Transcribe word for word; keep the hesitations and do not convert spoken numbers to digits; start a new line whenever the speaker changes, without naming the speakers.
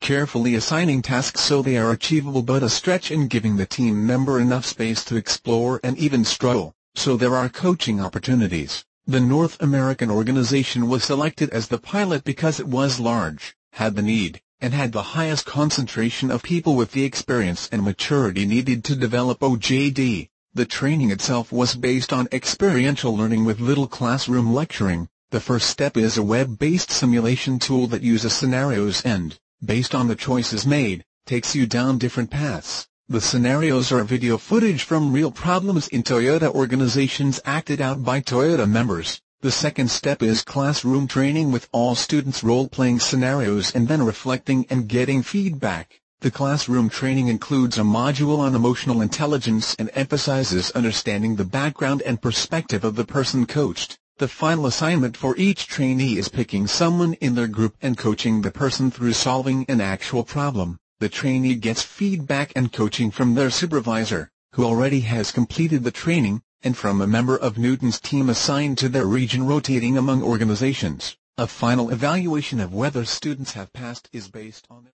carefully assigning tasks so they are achievable but a stretch, and giving the team member enough space to explore and even struggle, so there are coaching opportunities. The North American organization was selected as the pilot because it was large, had the need, and had the highest concentration of people with the experience and maturity needed to develop O J D. The training itself was based on experiential learning with little classroom lecturing. The first step is a web-based simulation tool that uses scenarios and, based on the choices made, takes you down different paths. The scenarios are video footage from real problems in Toyota organizations acted out by Toyota members. The second step is classroom training with all students role-playing scenarios and then reflecting and getting feedback. The classroom training includes a module on emotional intelligence and emphasizes understanding the background and perspective of the person coached. The final assignment for each trainee is picking someone in their group and coaching the person through solving an actual problem. The trainee gets feedback and coaching from their supervisor, who already has completed the training, and from a member of Newton's team assigned to their region rotating among organizations. A final evaluation of whether students have passed is based on it.